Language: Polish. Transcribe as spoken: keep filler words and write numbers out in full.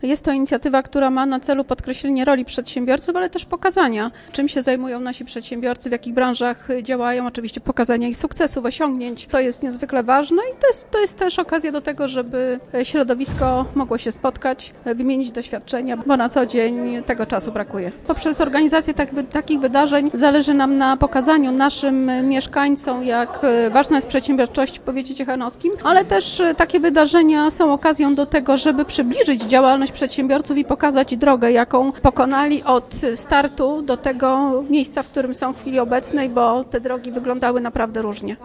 Jest to inicjatywa, która ma na celu podkreślenie roli przedsiębiorców, ale też pokazania, czym się zajmują nasi przedsiębiorcy, w jakich branżach działają, oczywiście pokazania ich sukcesów, osiągnięć. To jest niezwykle ważne i to jest, to jest też okazja do tego, żeby środowisko mogło się spotkać, wymienić doświadczenia, bo na co dzień tego czasu brakuje. Poprzez organizację tak, takich wydarzeń zależy nam na pokazaniu naszym mieszkańcom, jak ważna jest przedsiębiorczość w powiecie ciechanowskim, ale też takie wydarzenia są okazją do tego, żeby przybliżyć działalność przedsiębiorców i pokazać drogę, jaką pokonali od startu do tego miejsca, w którym są w chwili obecnej, bo te drogi wyglądały naprawdę różnie.